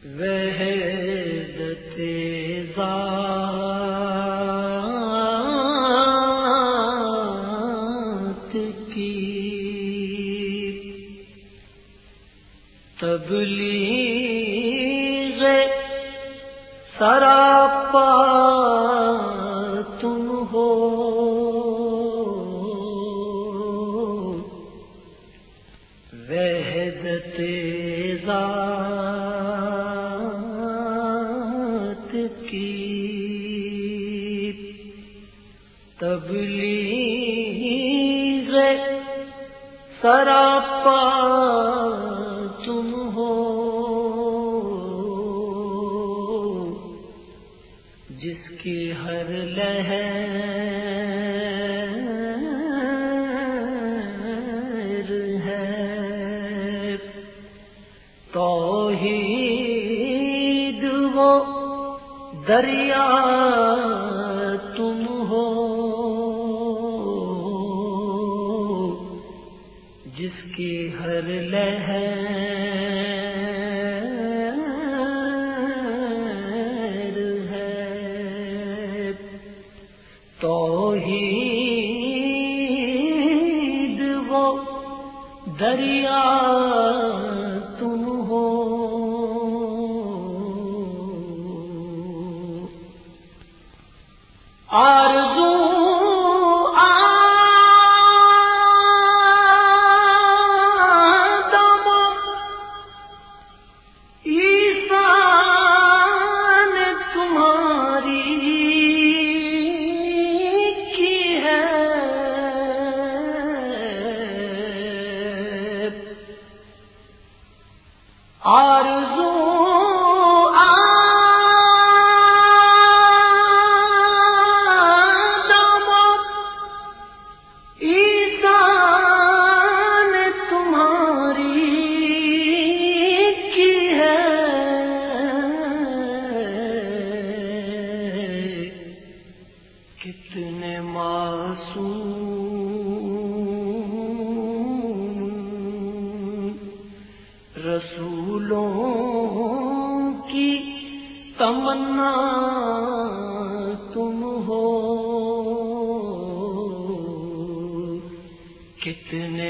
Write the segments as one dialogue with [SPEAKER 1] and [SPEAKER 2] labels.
[SPEAKER 1] وحدت ذات کی تبلیغ سراپا تم ہو، وحدت ذات کی تبلیغ سراپا تم ہو، جس کی ہر لہر ہے توحید وہ دریا تم ہو، جس کی ہر لہر ہے توحید وہ دریا تم ہو، آرزو آدم عیسیٰ نے تمہاری کی ہے، آرزو کتنے معصوم رسولوں کی تمنا تم ہو، کتنے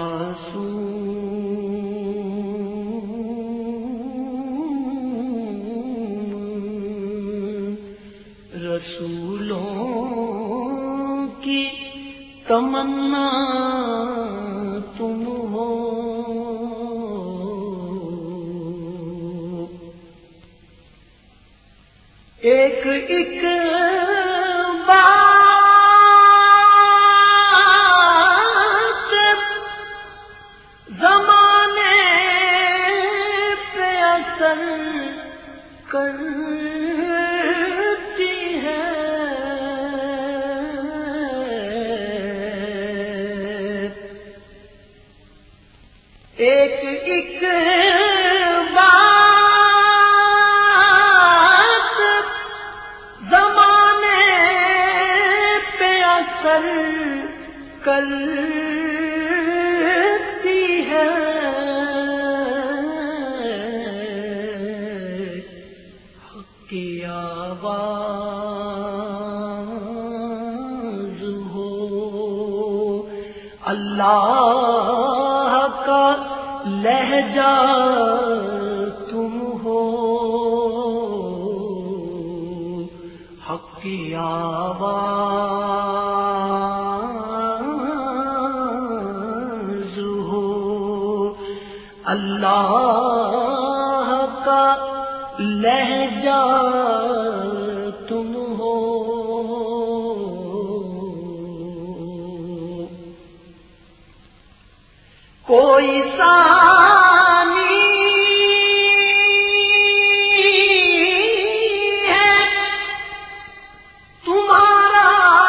[SPEAKER 1] معصوم رسولوں کی تمنا تم ہو، ایک ایک بات زمانے پہ اثر کرتی ہے، ایک ایک بات زمانے پہ اثر کرتی ہے، حق کی آواز ہو، اللہ کا لہجہ تم ہو، حق کی آواز ہو، اللہ کا لہجہ تم ہو، کوئی ثانی ہے تمہارا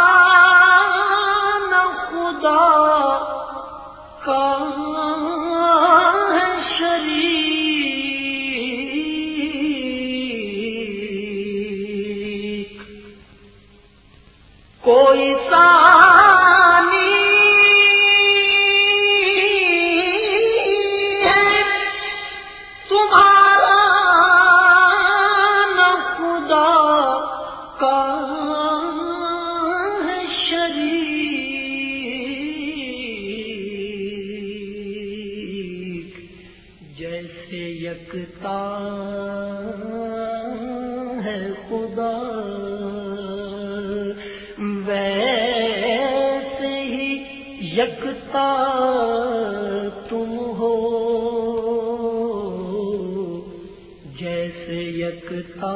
[SPEAKER 1] نہ خدا کا ہے شریک، کوئی ثانی ہے یکتا ہے خدا ویسے ہی یکتا تم ہو جیسے یکتا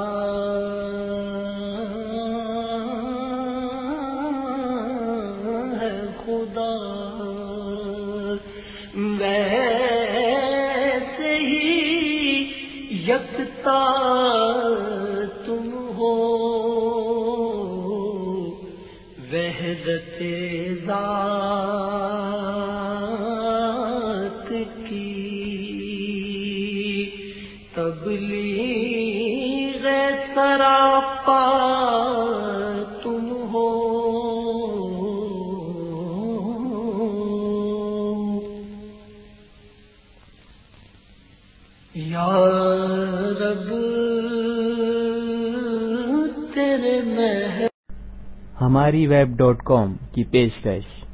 [SPEAKER 1] ہے خدا ویسے ہی یکتا تم ہو وحدت ذات کی تبلیغ سراپا تم ہو یا رب تیرے مہر
[SPEAKER 2] ہماری web.com کی پیشکش